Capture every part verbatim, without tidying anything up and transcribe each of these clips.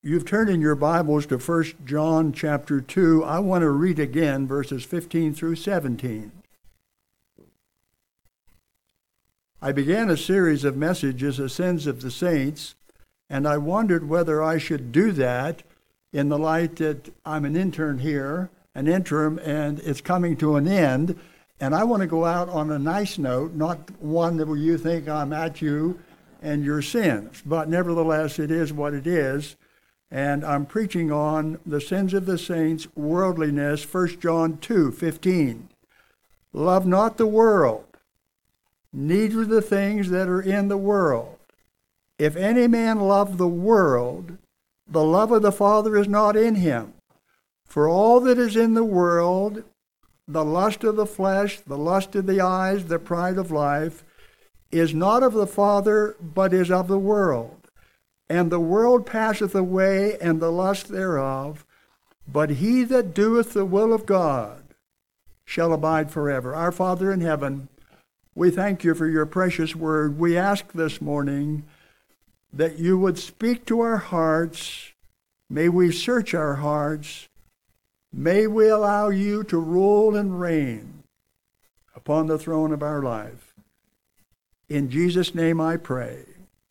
You've turned in your Bibles to First John chapter two. I want to read again verses fifteen through seventeen. I began a series of messages, The Sins of the Saints, and I wondered whether I should do that in the light that I'm an intern here, an interim, and it's coming to an end, and I want to go out on a nice note, not one where you think I'm at you and your sins, but nevertheless it is what it is. And I'm preaching on the sins of the saints, worldliness, First John two fifteen. Love not the world, neither the things that are in the world. If any man love the world, the love of the Father is not in him. For all that is in the world, the lust of the flesh, the lust of the eyes, the pride of life, is not of the Father, but is of the world. And the world passeth away, and the lust thereof, but he that doeth the will of God shall abide forever. Our Father in heaven, we thank you for your precious word. We ask this morning that you would speak to our hearts. May we search our hearts. May we allow you to rule and reign upon the throne of our life. In Jesus' name I pray.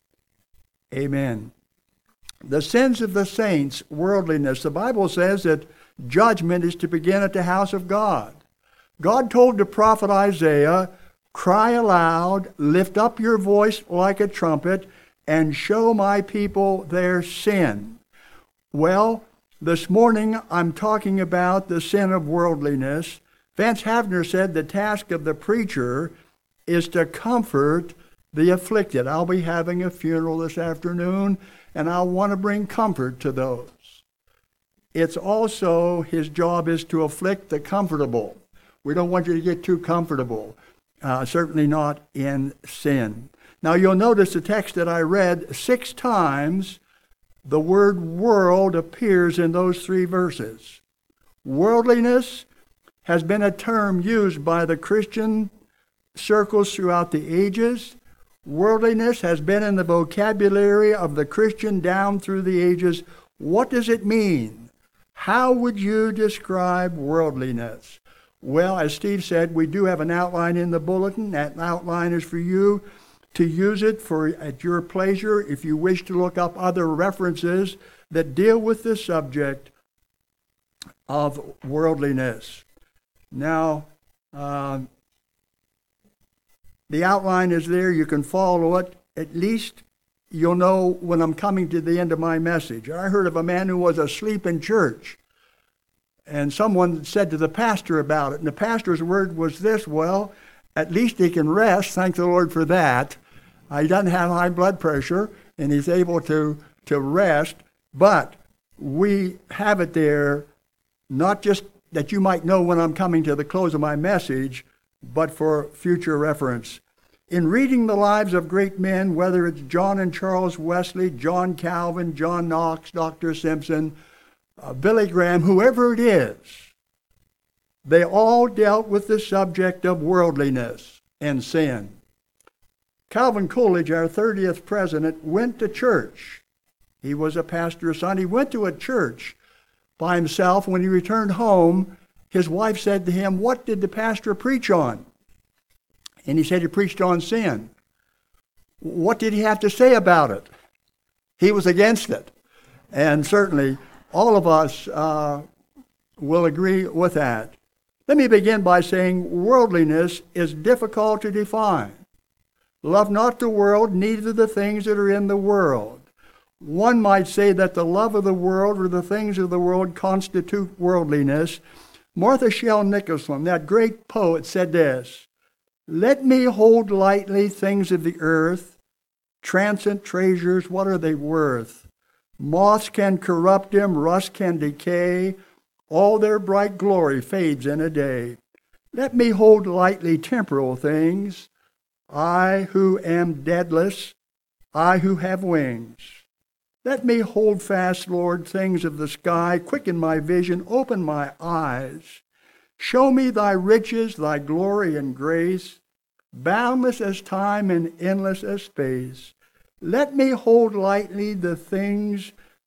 Amen. The sins of the saints, worldliness. The Bible says that judgment is to begin at the house of God. God told the prophet Isaiah, cry aloud, lift up your voice like a trumpet, and show my people their sin. Well, this morning I'm talking about the sin of worldliness. Vance Havner said the task of the preacher is to comfort the afflicted. I'll be having a funeral this afternoon, and I want to bring comfort to those. It's also, his job is to afflict the comfortable. We don't want you to get too comfortable, uh, certainly not in sin. Now you'll notice the text that I read, six times the word world appears in those three verses. Worldliness has been a term used by the Christian circles throughout the ages. Worldliness has been in the vocabulary of the Christian down through the ages. What does it mean? How would you describe worldliness? Well, as Steve said, we do have an outline in the bulletin. That outline is for you to use it for at your pleasure if you wish to look up other references that deal with the subject of worldliness. Now, uh, the outline is there. You can follow it. At least you'll know when I'm coming to the end of my message. I heard of a man who was asleep in church. And someone said to the pastor about it. And the pastor's word was this, well, at least he can rest. Thank the Lord for that. Uh, he doesn't have high blood pressure, and he's able to, to rest. But we have it there, not just that you might know when I'm coming to the close of my message, but for future reference. In reading the lives of great men, whether it's John and Charles Wesley, John Calvin, John Knox, Doctor Simpson, uh, Billy Graham, whoever it is, they all dealt with the subject of worldliness and sin. Calvin Coolidge, our thirtieth president, went to church. He was a pastor's son. He went to a church by himself. When he returned home, his wife said to him, what did the pastor preach on? And he said he preached on sin. What did he have to say about it? He was against it. And certainly all of us uh, will agree with that. Let me begin by saying worldliness is difficult to define. Love not the world, neither the things that are in the world. One might say that the love of the world or the things of the world constitute worldliness. Martha Shell Nicholson, that great poet, said this, let me hold lightly things of the earth, transient treasures, what are they worth? Moths can corrupt them, rust can decay, all their bright glory fades in a day. Let me hold lightly temporal things, I who am deadless, I who have wings. Let me hold fast, Lord, things of the sky, quicken my vision, open my eyes. Show me thy riches, thy glory and grace, boundless as time and endless as space. Let me hold lightly the things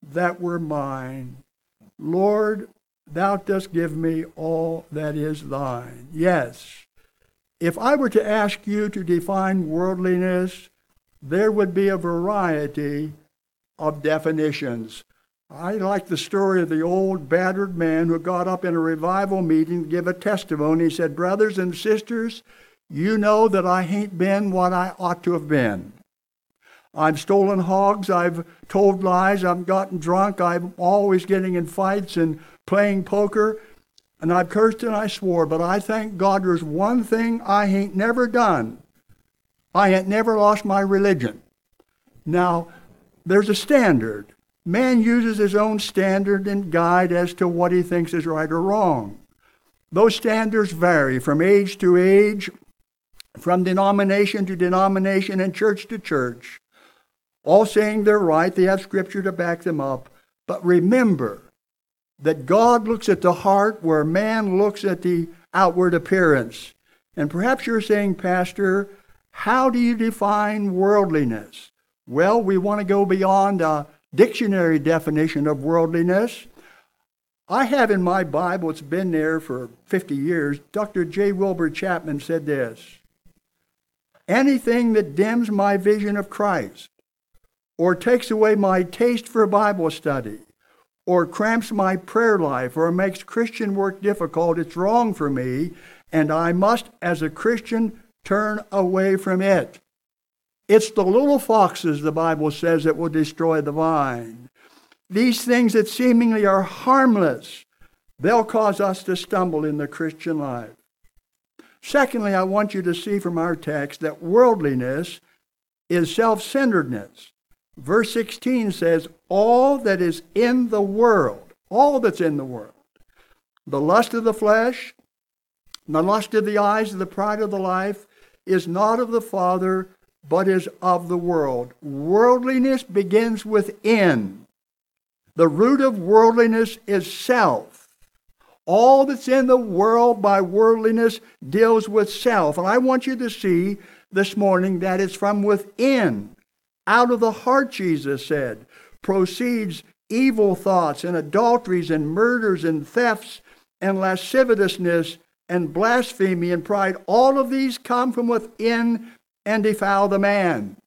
that were mine. Lord, thou dost give me all that is thine. Yes, if I were to ask you to define worldliness, there would be a variety of definitions. I like the story of the old battered man who got up in a revival meeting to give a testimony. He said, brothers and sisters, you know that I ain't been what I ought to have been. I've stolen hogs, I've told lies, I've gotten drunk, I'm always getting in fights and playing poker, and I've cursed and I swore, but I thank God there's one thing I ain't never done. I ain't never lost my religion. Now, there's a standard. Man uses his own standard and guide as to what he thinks is right or wrong. Those standards vary from age to age, from denomination to denomination, and church to church. All saying they're right, they have scripture to back them up. But remember that God looks at the heart where man looks at the outward appearance. And perhaps you're saying, Pastor, how do you define worldliness? Well, we want to go beyond a dictionary definition of worldliness. I have in my Bible, it's been there for fifty years, Doctor J. Wilbur Chapman said this: anything that dims my vision of Christ, or takes away my taste for Bible study, or cramps my prayer life, or makes Christian work difficult, it's wrong for me, and I must, as a Christian, turn away from it. It's the little foxes, the Bible says, that will destroy the vine. These things that seemingly are harmless, they'll cause us to stumble in the Christian life. Secondly, I want you to see from our text that worldliness is self-centeredness. Verse sixteen says, all that is in the world, all that's in the world, the lust of the flesh, the lust of the eyes, the pride of the life, is not of the Father, but is of the world. Worldliness begins within. The root of worldliness is self. All that's in the world by worldliness deals with self. And I want you to see this morning that it's from within. Out of the heart, Jesus said, proceeds evil thoughts and adulteries and murders and thefts and lasciviousness and blasphemy and pride. All of these come from within and defile the man.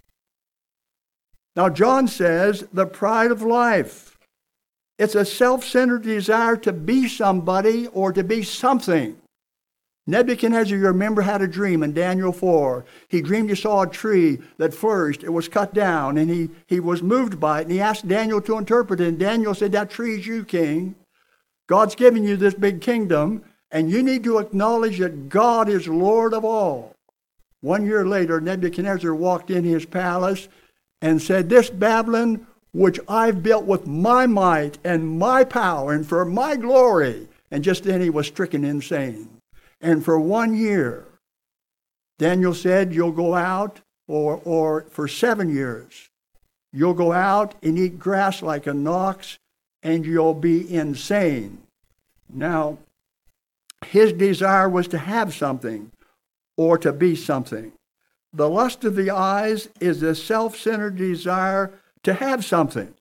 Now, John says the pride of life. It's a self-centered desire to be somebody or to be something. Nebuchadnezzar, you remember, had a dream in Daniel four. He dreamed he saw a tree that flourished. It was cut down, and he, he was moved by it. And he asked Daniel to interpret it. And Daniel said, that tree is you, king. God's given you this big kingdom, and you need to acknowledge that God is Lord of all. One year later, Nebuchadnezzar walked in his palace and said, this Babylon, which I've built with my might and my power and for my glory. And just then he was stricken insane. And for one year, Daniel said, you'll go out, or, or for seven years, you'll go out and eat grass like an ox, and you'll be insane. Now, his desire was to have something or to be something. The lust of the eyes is a self-centered desire to have something.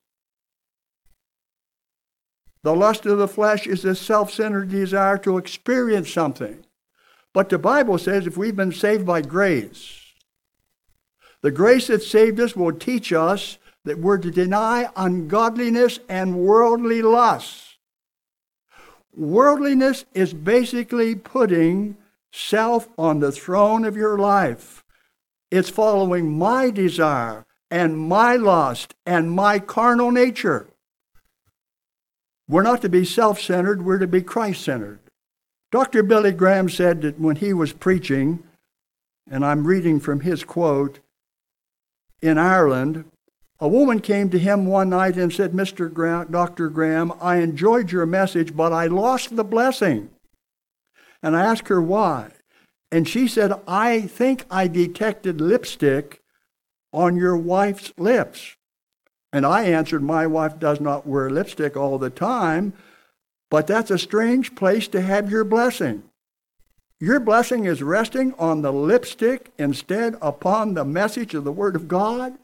The lust of the flesh is a self-centered desire to experience something. But the Bible says if we've been saved by grace, the grace that saved us will teach us that we're to deny ungodliness and worldly lusts. Worldliness is basically putting self on the throne of your life. It's following my desire and my lust and my carnal nature. We're not to be self-centered, we're to be Christ-centered. Doctor Billy Graham said that when he was preaching, and I'm reading from his quote, in Ireland, a woman came to him one night and said, Mister Graham, Doctor Graham, I enjoyed your message, but I lost the blessing. And I asked her why. And she said, I think I detected lipstick on your wife's lips. And I answered, my wife does not wear lipstick all the time, but that's a strange place to have your blessing. Your blessing is resting on the lipstick instead upon the message of the Word of God.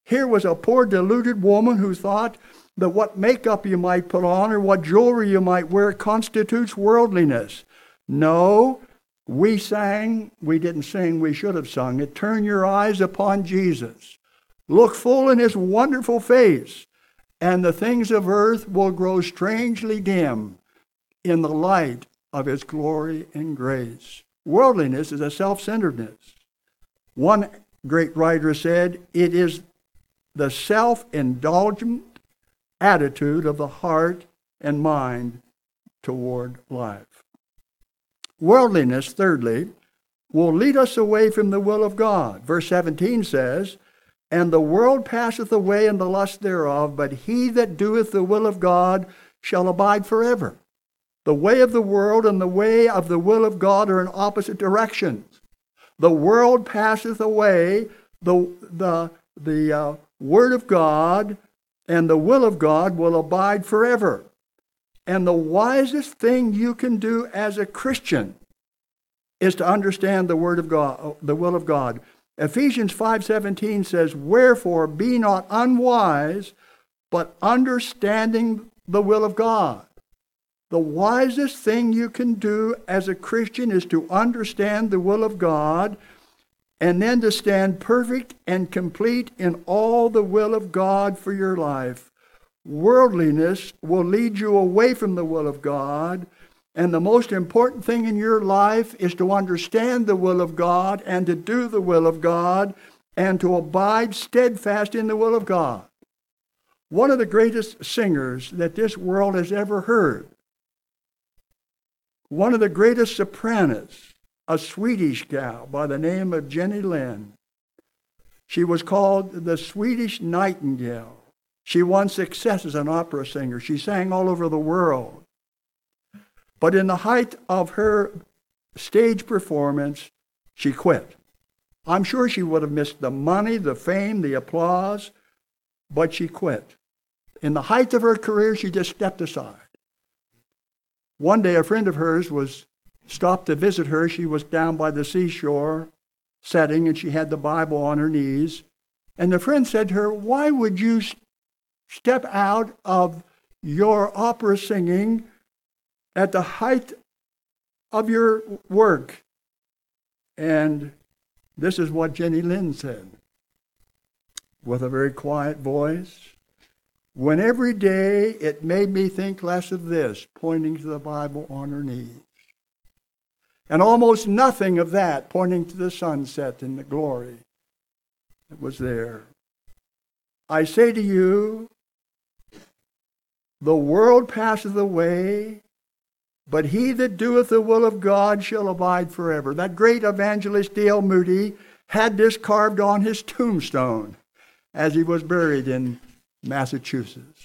Here was a poor deluded woman who thought that what makeup you might put on or what jewelry you might wear constitutes worldliness. No, we sang, we didn't sing, we should have sung it. Turn your eyes upon Jesus. Look full in his wonderful face, and the things of earth will grow strangely dim in the light of his glory and grace. Worldliness is a self-centeredness. One great writer said, it is the self-indulgent attitude of the heart and mind toward life. Worldliness, thirdly, will lead us away from the will of God. Verse seventeen says, and the world passeth away and the lust thereof, but he that doeth the will of God shall abide forever. The way of the world and the way of the will of God are in opposite directions. The world passeth away, the, the, the uh, word of God and the will of God will abide forever. And the wisest thing you can do as a Christian is to understand the word of God, the will of God. Ephesians five seventeen says, wherefore be not unwise, but understanding the will of God. The wisest thing you can do as a Christian is to understand the will of God, and then to stand perfect and complete in all the will of God for your life. Worldliness will lead you away from the will of God, and the most important thing in your life is to understand the will of God and to do the will of God and to abide steadfast in the will of God. One of the greatest singers that this world has ever heard, one of the greatest sopranos, a Swedish gal by the name of Jenny Lind. She was called the Swedish Nightingale. She won success as an opera singer. She sang all over the world. But in the height of her stage performance, she quit. I'm sure she would have missed the money, the fame, the applause, but she quit. In the height of her career, she just stepped aside. One day, a friend of hers was stopped to visit her. She was down by the seashore setting, and she had the Bible on her knees. And the friend said to her, why would you step out of your opera singing at the height of your work? And this is what Jenny Lind said, with a very quiet voice. When every day it made me think less of this, pointing to the Bible on her knees, and almost nothing of that, pointing to the sunset and the glory that was there. I say to you, the world passeth away, but he that doeth the will of God shall abide forever. That great evangelist D L Moody had this carved on his tombstone as he was buried in Massachusetts.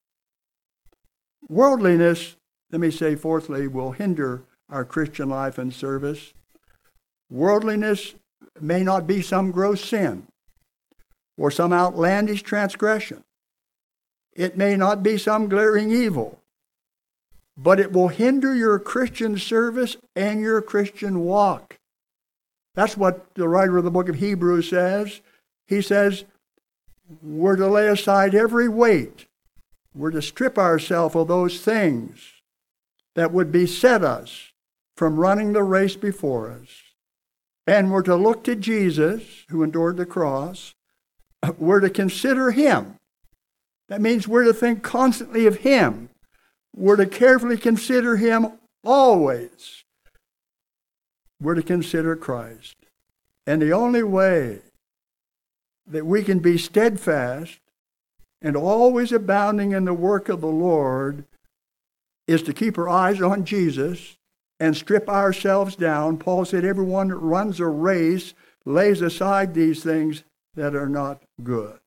Worldliness, let me say fourthly, will hinder our Christian life and service. Worldliness may not be some gross sin or some outlandish transgression. It may not be some glaring evil, but it will hinder your Christian service and your Christian walk. That's what the writer of the book of Hebrews says. He says, we're to lay aside every weight. We're to strip ourselves of those things that would beset us from running the race before us. And we're to look to Jesus, who endured the cross. We're to consider him. That means we're to think constantly of him. We're to carefully consider him always. We're to consider Christ. And the only way that we can be steadfast and always abounding in the work of the Lord is to keep our eyes on Jesus and strip ourselves down. Paul said, everyone that runs a race lays aside these things that are not good.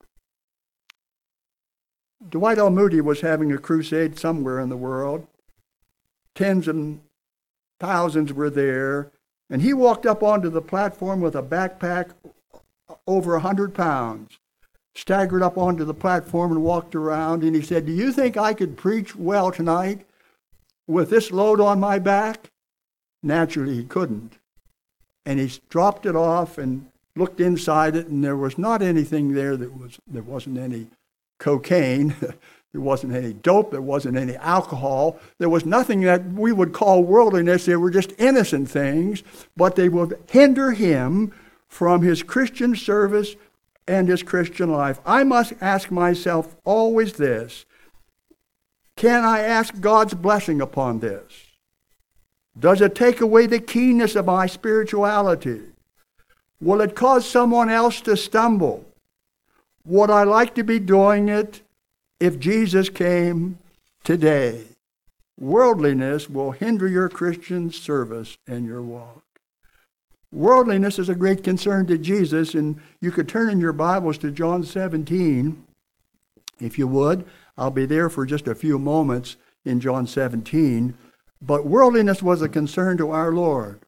Dwight L. Moody was having a crusade somewhere in the world. Tens and thousands were there. And he walked up onto the platform with a backpack over a hundred pounds, staggered up onto the platform and walked around. And he said, do you think I could preach well tonight with this load on my back? Naturally, he couldn't. And he dropped it off and looked inside it, and there was not anything there that was, there wasn't any cocaine, there wasn't any dope, there wasn't any alcohol, there was nothing that we would call worldliness. They were just innocent things, but they would hinder him from his Christian service and his Christian life. I must ask myself always this: can I ask God's blessing upon this? Does it take away the keenness of my spirituality? Will it cause someone else to stumble? Would I like to be doing it if Jesus came today? Worldliness will hinder your Christian service and your walk. Worldliness is a great concern to Jesus, and you could turn in your Bibles to John seventeen, if you would. I'll be there for just a few moments in John seventeen. But worldliness was a concern to our Lord.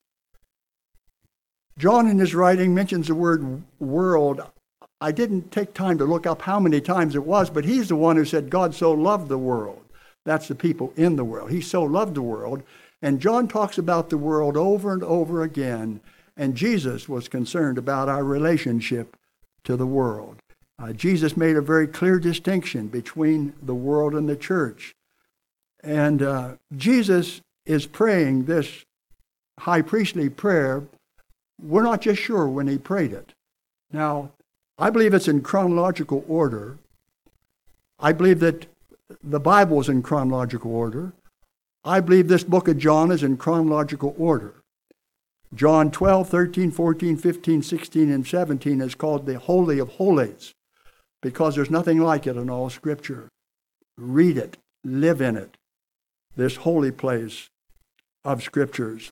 John in his writing mentions the word world. I didn't take time to look up how many times it was, but he's the one who said God so loved the world. That's the people in the world. He so loved the world. And John talks about the world over and over again. And Jesus was concerned about our relationship to the world. Uh, Jesus made a very clear distinction between the world and the church. And uh, Jesus is praying this high priestly prayer. We're not just sure when he prayed it. Now, I believe it's in chronological order. I believe that the Bible is in chronological order. I believe this book of John is in chronological order. John twelve, thirteen, fourteen, fifteen, sixteen, and seventeen is called the Holy of Holies because there's nothing like it in all Scripture. Read it. Live in it. This holy place of Scriptures.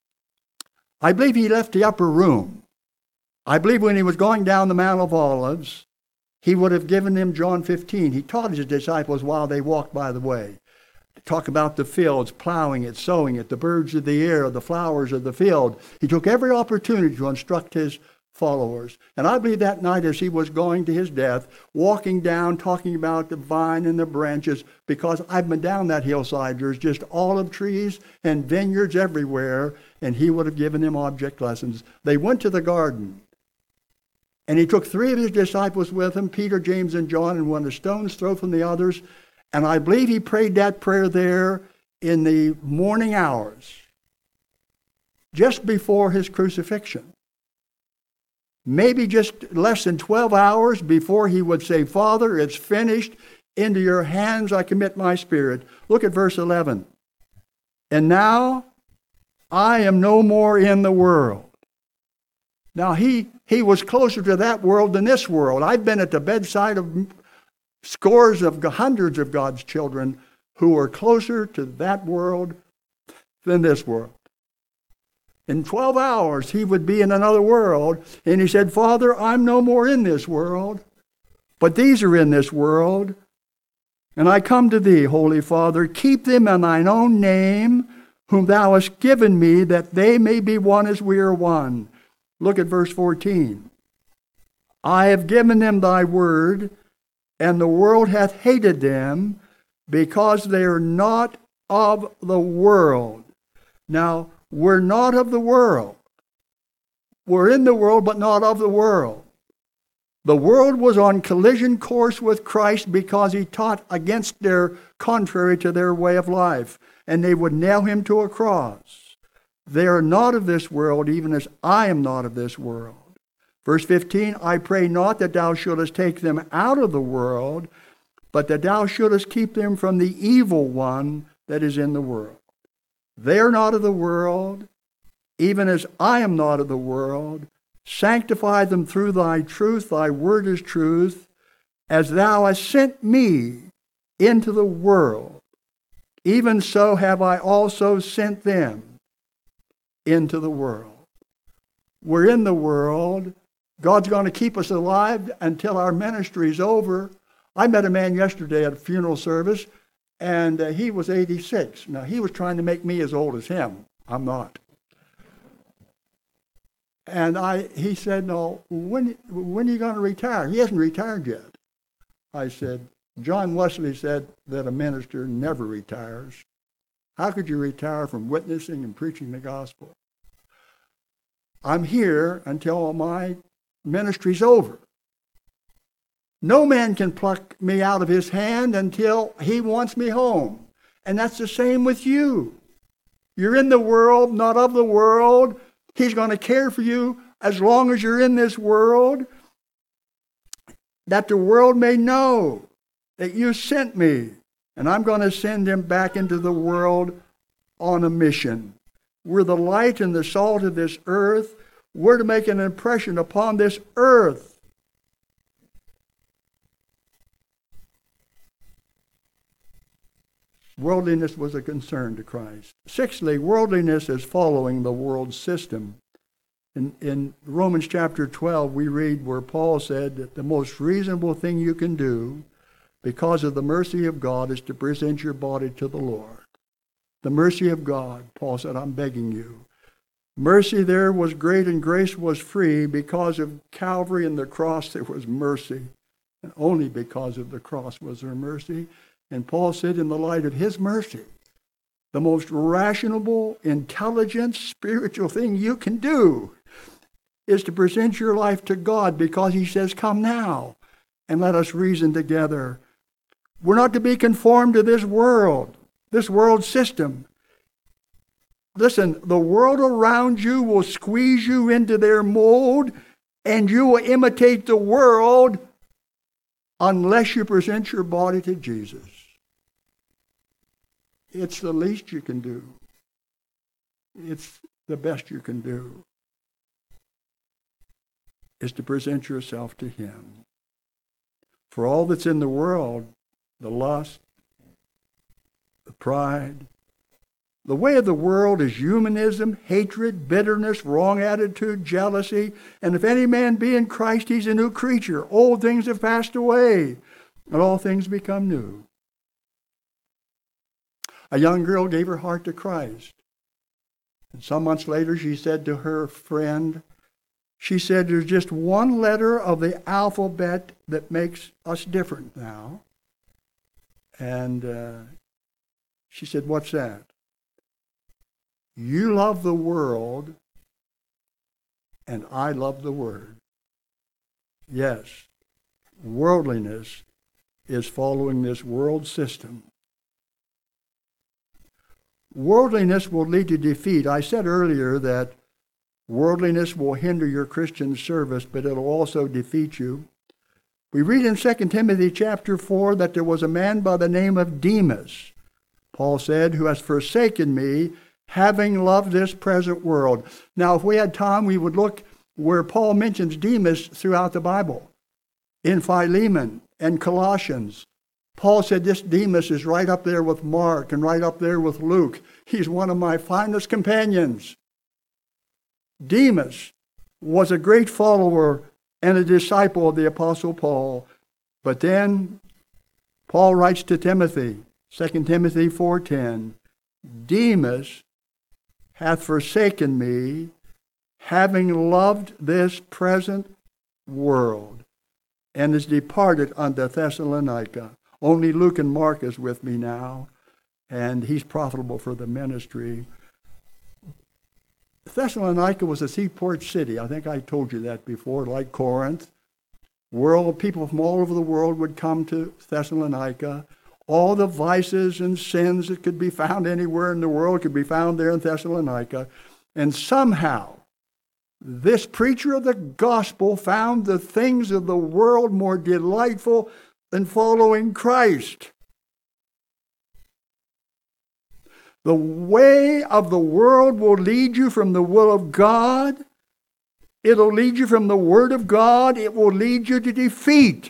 I believe he left the upper room. I believe when he was going down the Mount of Olives, he would have given them John fifteen. He taught his disciples while they walked by the way. Talk about the fields, plowing it, sowing it, the birds of the air, the flowers of the field. He took every opportunity to instruct his followers. And I believe that night as he was going to his death, walking down, talking about the vine and the branches, because I've been down that hillside, there's just olive trees and vineyards everywhere, and he would have given them object lessons. They went to the garden, and he took three of his disciples with him, Peter, James, and John, and won a stone's throw from the others. And I believe he prayed that prayer there in the morning hours, just before his crucifixion. Maybe just less than twelve hours before he would say, Father, it's finished. Into your hands I commit my spirit. Look at verse eleven. And now I am no more in the world. Now he, he was closer to that world than this world. I've been at the bedside of scores of hundreds of God's children who are closer to that world than this world. In twelve hours, he would be in another world. And he said, Father, I'm no more in this world, but these are in this world. And I come to thee, Holy Father, keep them in thine own name, whom thou hast given me, that they may be one as we are one. Look at verse fourteen. I have given them thy word, and the world hath hated them, because they are not of the world. Now, we're not of the world. We're in the world, but not of the world. The world was on collision course with Christ because he taught against their, contrary to their way of life, and they would nail him to a cross. They are not of this world, even as I am not of this world. Verse fifteen, I pray not that thou shouldest take them out of the world, but that thou shouldest keep them from the evil one that is in the world. They are not of the world, even as I am not of the world. Sanctify them through thy truth. Thy word is truth. As thou hast sent me into the world, even so have I also sent them into the world. We're in the world. God's going to keep us alive until our ministry is over. I met a man yesterday at a funeral service, and uh, he was eighty-six. Now, he was trying to make me as old as him. I'm not. And I, he said, no, when, when are you going to retire? He hasn't retired yet. I said, John Wesley said that a minister never retires. How could you retire from witnessing and preaching the gospel? I'm here until my ministry's over. No man can pluck me out of his hand until he wants me home. And that's the same with you. You're in the world, not of the world. He's going to care for you as long as you're in this world, that the world may know that you sent me. And I'm going to send him back into the world on a mission. We're the light and the salt of this earth. We're to make an impression upon this earth. Worldliness was a concern to Christ. Sixthly, worldliness is following the world system. In, in Romans chapter twelve, we read where Paul said that the most reasonable thing you can do, because of the mercy of God, is to present your body to the Lord. The mercy of God, Paul said, I'm begging you. Mercy there was great and grace was free. Because of Calvary and the cross, there was mercy. And only because of the cross was there mercy. And Paul said, in the light of his mercy, the most rational, intelligent, spiritual thing you can do is to present your life to God, because he says, come now and let us reason together. We're not to be conformed to this world, this world system. Listen, the world around you will squeeze you into their mold, and you will imitate the world unless you present your body to Jesus. It's the least you can do. It's the best you can do, is to present yourself to him. For all that's in the world, the lust, the pride, the way of the world is humanism, hatred, bitterness, wrong attitude, jealousy. And if any man be in Christ, he's a new creature. Old things have passed away, and all things become new. A young girl gave her heart to Christ. And some months later, she said to her friend, she said, there's just one letter of the alphabet that makes us different now. And uh, she said, what's that? You love the world, and I love the Word. Yes, worldliness is following this world system. Worldliness will lead to defeat. I said earlier that worldliness will hinder your Christian service, but it'll also defeat you. We read in Second Timothy chapter four that there was a man by the name of Demas, Paul said, who has forsaken me, having loved this present world. Now, if we had time, we would look where Paul mentions Demas throughout the Bible. In Philemon and Colossians, Paul said this Demas is right up there with Mark and right up there with Luke. He's one of my finest companions. Demas was a great follower and a disciple of the Apostle Paul. But then Paul writes to Timothy, Second Timothy four ten, Demas hath forsaken me, having loved this present world, and is departed unto Thessalonica. Only Luke and Mark is with me now, and he's profitable for the ministry. Thessalonica was a seaport city. I think I told you that before, like Corinth. World people from all over the world would come to Thessalonica. All the vices and sins that could be found anywhere in the world could be found there in Thessalonica. And somehow, this preacher of the gospel found the things of the world more delightful than following Christ. The way of the world will lead you from the will of God. It'll lead you from the Word of God. It will lead you to defeat.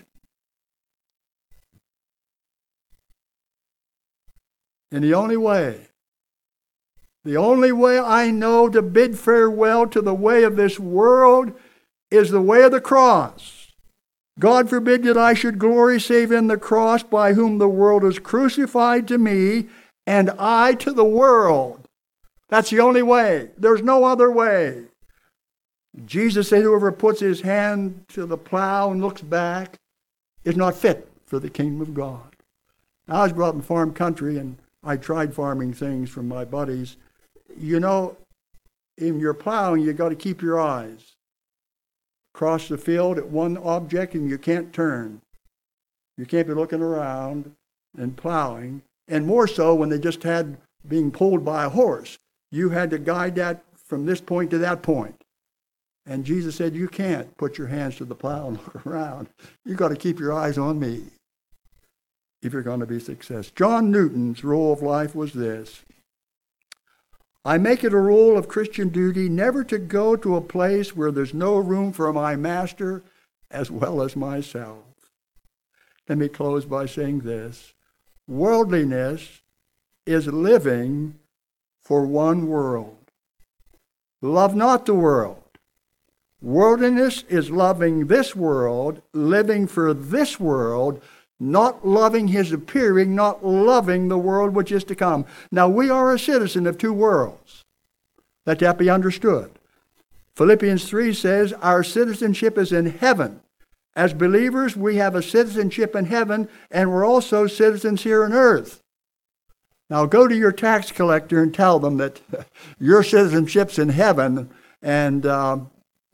And the only way, the only way I know to bid farewell to the way of this world is the way of the cross. God forbid that I should glory save in the cross, by whom the world is crucified to me, and I to the world. That's the only way. There's no other way. Jesus said, whoever puts his hand to the plow and looks back is not fit for the kingdom of God. I was brought up in farm country, and I tried farming things from my buddies. You know, in your plowing, you've got to keep your eyes across the field at one object, and you can't turn. You can't be looking around and plowing. And more so when they just had being pulled by a horse. You had to guide that from this point to that point. And Jesus said, you can't put your hands to the plow and look around. You've got to keep your eyes on me if you're going to be successful. John Newton's rule of life was this: I make it a rule of Christian duty never to go to a place where there's no room for my master as well as myself. Let me close by saying this: worldliness is living for one world. Love not the world. Worldliness is loving this world, living for this world, not loving his appearing, not loving the world which is to come. Now, we are a citizen of two worlds. Let that be understood. Philippians three says our citizenship is in heaven. As believers, we have a citizenship in heaven, and we're also citizens here on earth. Now, go to your tax collector and tell them that your citizenship's in heaven, and um,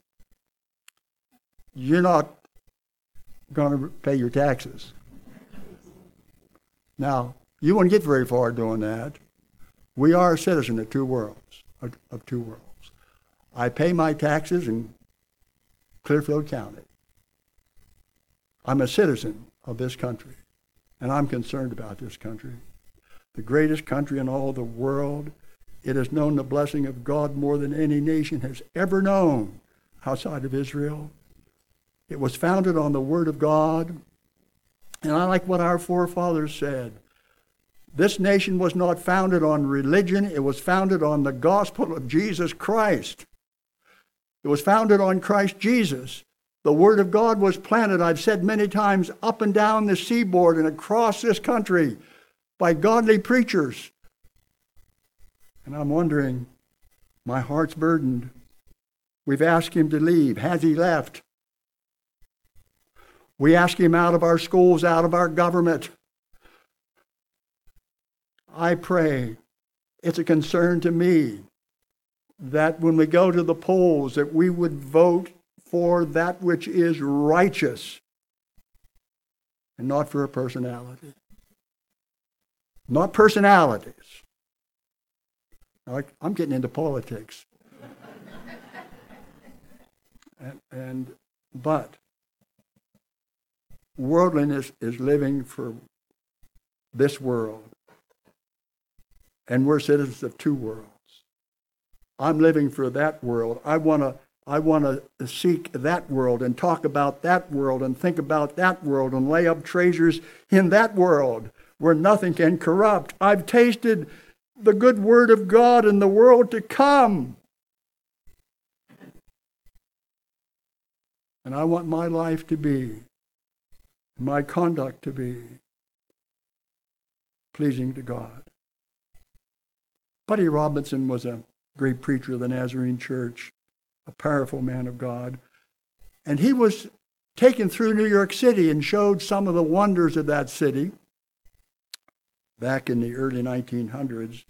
you're not going to pay your taxes. Now, you won't get very far doing that. We are a citizen of two worlds, of, of two worlds. I pay my taxes in Clearfield County. I'm a citizen of this country, and I'm concerned about this country. The greatest country in all the world. It has known the blessing of God more than any nation has ever known outside of Israel. It was founded on the Word of God. And I like what our forefathers said. This nation was not founded on religion. It was founded on the gospel of Jesus Christ. It was founded on Christ Jesus. The Word of God was planted, I've said many times, up and down the seaboard and across this country by godly preachers. And I'm wondering, my heart's burdened. We've asked him to leave. Has he left? We ask him out of our schools, out of our government. I pray, it's a concern to me that when we go to the polls, that we would vote for that which is righteous and not for a personality. Not personalities. I'm getting into politics. and, and but worldliness is living for this world. And we're citizens of two worlds. I'm living for that world. I want to I want to seek that world and talk about that world and think about that world and lay up treasures in that world where nothing can corrupt. I've tasted the good word of God in the world to come. And I want my life to be, my conduct to be pleasing to God. Buddy Robinson was a great preacher of the Nazarene Church, a powerful man of God. And he was taken through New York City and showed some of the wonders of that city back in the early nineteen hundreds.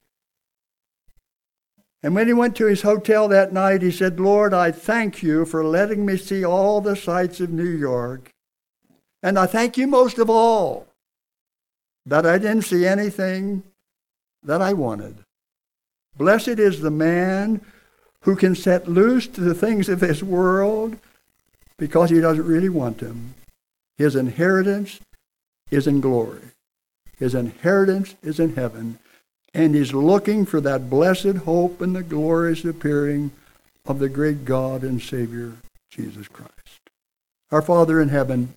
And when he went to his hotel that night, he said, Lord, I thank you for letting me see all the sights of New York. And I thank you most of all that I didn't see anything that I wanted. Blessed is the man who can set loose to the things of this world because he doesn't really want them. His inheritance is in glory. His inheritance is in heaven. And he's looking for that blessed hope and the glorious appearing of the great God and Savior, Jesus Christ. Our Father in heaven,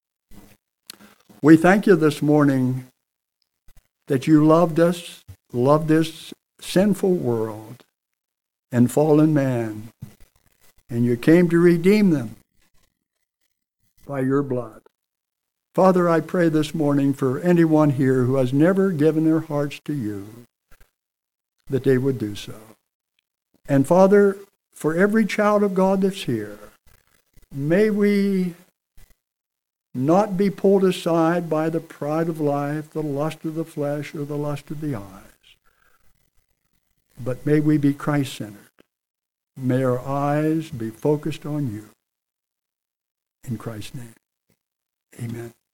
we thank you this morning that you loved us, loved this sinful world and fallen man, and you came to redeem them by your blood. Father, I pray this morning for anyone here who has never given their hearts to you, that they would do so. And Father, for every child of God that's here, may we not be pulled aside by the pride of life, the lust of the flesh, or the lust of the eyes, but may we be Christ-centered. May our eyes be focused on you. In Christ's name, amen.